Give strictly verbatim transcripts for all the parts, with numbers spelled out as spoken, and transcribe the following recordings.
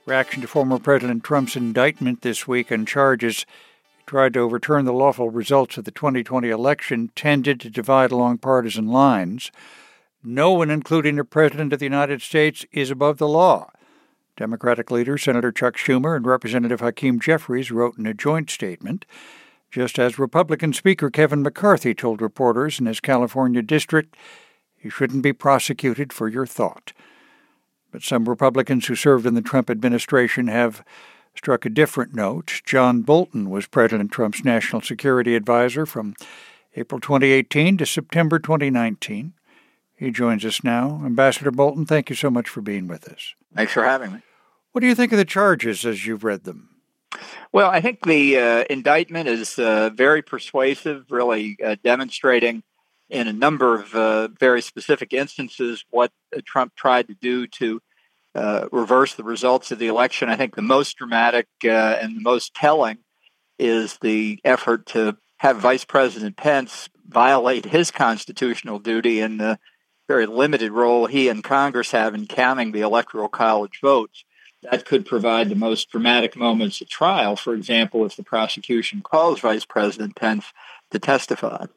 Reaction to former President Trump's indictment this week on charges he tried to overturn the lawful results of the twenty twenty election tended to divide along partisan lines. No one, including the President of the United States, is above the law. Democratic leader Senator Chuck Schumer and Representative Hakeem Jeffries wrote in a joint statement, just as Republican Speaker Kevin McCarthy told reporters in his California district, "You shouldn't be prosecuted for your thought." But some Republicans who served in the Trump administration have struck a different note. John Bolton was President Trump's national security advisor from April twenty eighteen to September twenty nineteen. He joins us now. Ambassador Bolton, thank you so much for being with us. Thanks for having me. What do you think of the charges as you've read them? Well, I think the uh, indictment is uh, very persuasive, really uh, demonstrating in a number of uh, very specific instances what uh, Trump tried to do to uh, reverse the results of the election. I think the most dramatic uh, and the most telling is the effort to have Vice President Pence violate his constitutional duty in the very limited role he and Congress have in counting the Electoral College votes. That could provide the most dramatic moments at trial, for example, if the prosecution calls Vice President Pence to testify.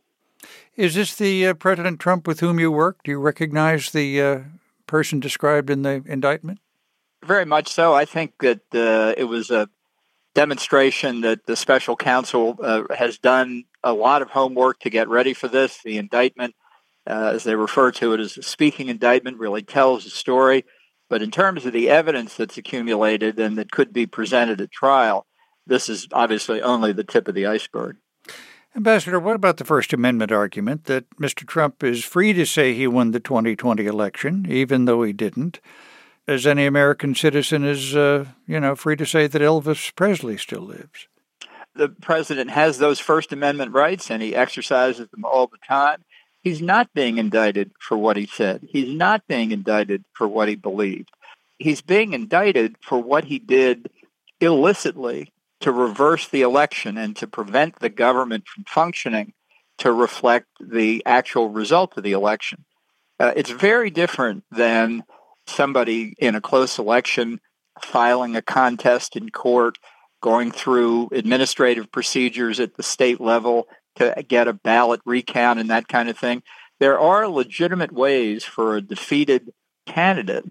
Is this the uh, President Trump with whom you work? Do you recognize the uh, person described in the indictment? Very much so. I think that uh, it was a demonstration that the special counsel uh, has done a lot of homework to get ready for this. The indictment, uh, as they refer to it as a speaking indictment, really tells the story. But in terms of the evidence that's accumulated and that could be presented at trial, this is obviously only the tip of the iceberg. Ambassador, what about the First Amendment argument that Mister Trump is free to say he won the twenty twenty election, even though he didn't, as any American citizen is, uh, you know, free to say that Elvis Presley still lives? The president has those First Amendment rights, and he exercises them all the time. He's not being indicted for what he said. He's not being indicted for what he believed. He's being indicted for what he did illicitly to reverse the election and to prevent the government from functioning to reflect the actual result of the election. Uh, it's very different than somebody in a close election filing a contest in court, going through administrative procedures at the state level to get a ballot recount and that kind of thing. There are legitimate ways for a defeated candidate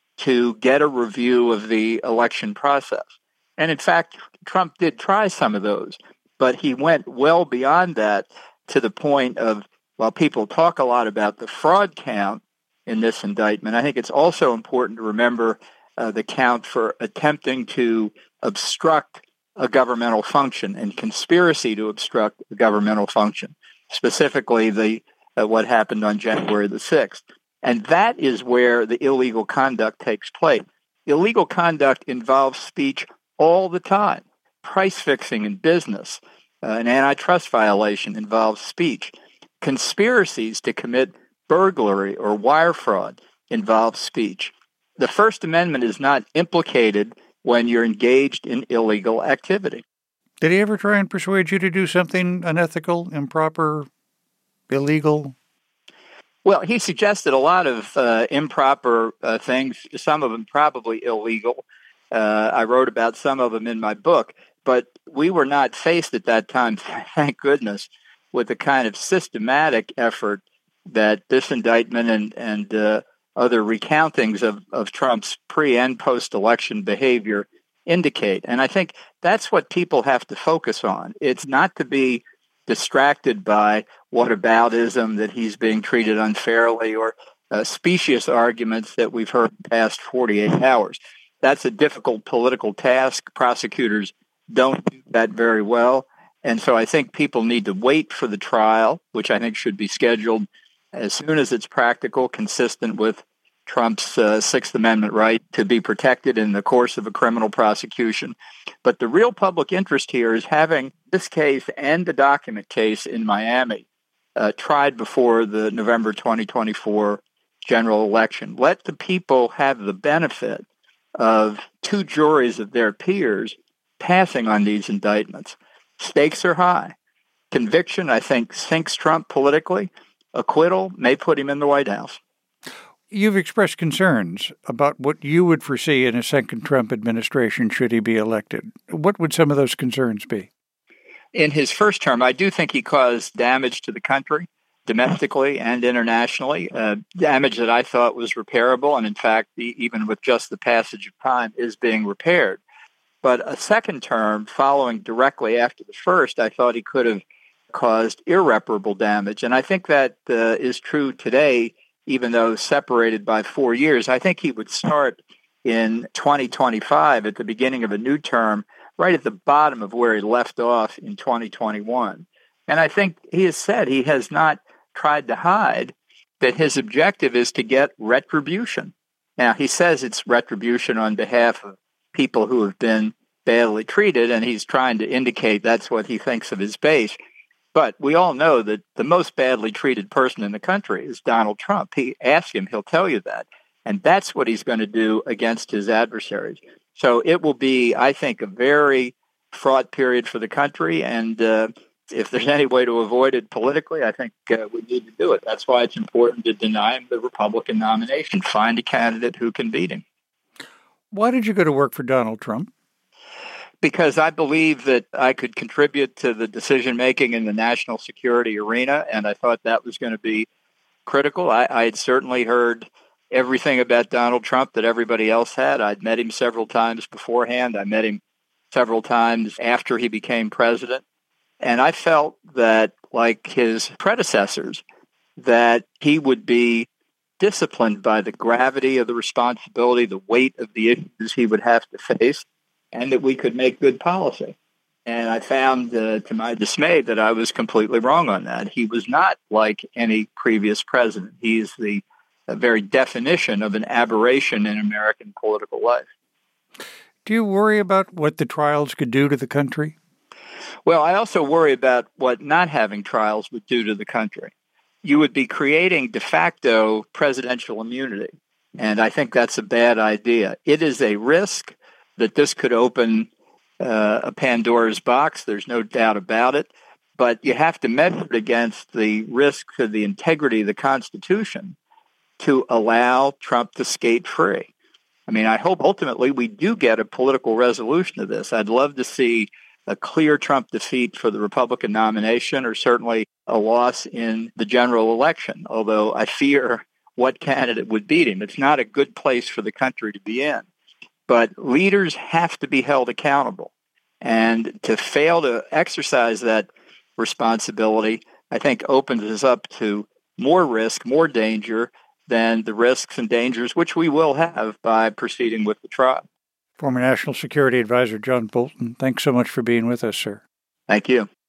to get a review of the election process. And in fact, Trump did try some of those, but he went well beyond that to the point of, while people talk a lot about the fraud count in this indictment, I think it's also important to remember uh, the count for attempting to obstruct a governmental function and conspiracy to obstruct a governmental function, specifically the uh, what happened on January the sixth. And that is where the illegal conduct takes place. Illegal conduct involves speech all the time. Price fixing in business, uh, an antitrust violation involves speech. Conspiracies to commit burglary or wire fraud involve speech. The First Amendment is not implicated when you're engaged in illegal activity. Did he ever try and persuade you to do something unethical, improper, illegal? Well, he suggested a lot of uh, improper uh, things, some of them probably illegal. Uh, I wrote about some of them in my book, but we were not faced at that time, thank goodness, with the kind of systematic effort that this indictment and, and uh, other recountings of, of Trump's pre- and post-election behavior indicate. And I think that's what people have to focus on. It's not to be distracted by whataboutism, that he's being treated unfairly, or uh, specious arguments that we've heard the past forty-eight hours. That's a difficult political task. Prosecutors don't do that very well. And so I think people need to wait for the trial, which I think should be scheduled as soon as it's practical, consistent with Trump's uh, Sixth Amendment right to be protected in the course of a criminal prosecution. But the real public interest here is having this case and the document case in Miami uh, tried before the November twenty twenty-four general election. Let the people have the benefit of two juries of their peers passing on these indictments. Stakes are high. Conviction, I think, sinks Trump politically. Acquittal may put him in the White House. You've expressed concerns about what you would foresee in a second Trump administration should he be elected. What would some of those concerns be? In his first term, I do think he caused damage to the country, domestically and internationally, uh, damage that I thought was repairable, and in fact, even with just the passage of time, is being repaired. But a second term, following directly after the first, I thought he could have caused irreparable damage, and I think that uh, is true today, even though separated by four years. I think he would start in twenty twenty-five at the beginning of a new term, right at the bottom of where he left off in twenty twenty-one. And I think he has said he has not tried to hide that his objective is to get retribution. Now, he says it's retribution on behalf of people who have been badly treated, and he's trying to indicate that's what he thinks of his base. But we all know that the most badly treated person in the country is Donald Trump. He ask him, he'll tell you that. And that's what he's going to do against his adversaries. So it will be, I think, a very fraught period for the country. And uh, if there's any way to avoid it politically, I think uh, we need to do it. That's why it's important to deny him the Republican nomination. Find a candidate who can beat him. Why did you go to work for Donald Trump? Because I believe that I could contribute to the decision-making in the national security arena, and I thought that was going to be critical. I, I had certainly heard everything about Donald Trump that everybody else had. I'd met him several times beforehand. I met him several times after he became president. And I felt that, like his predecessors, that he would be disciplined by the gravity of the responsibility, the weight of the issues he would have to face, and that we could make good policy. And I found, uh, to my dismay, that I was completely wrong on that. He was not like any previous president. He's the uh, very definition of an aberration in American political life. Do you worry about what the trials could do to the country? Well, I also worry about what not having trials would do to the country. You would be creating de facto presidential immunity, and I think that's a bad idea. It is a risk that this could open uh, a Pandora's box. There's no doubt about it. But you have to measure it against the risk to the integrity of the Constitution to allow Trump to skate free. I mean, I hope ultimately we do get a political resolution to this. I'd love to see a clear Trump defeat for the Republican nomination, or certainly a loss in the general election, although I fear what candidate would beat him. It's not a good place for the country to be in. But leaders have to be held accountable. And to fail to exercise that responsibility, I think, opens us up to more risk, more danger than the risks and dangers which we will have by proceeding with the trial. Former National Security Advisor John Bolton, thanks so much for being with us, sir. Thank you.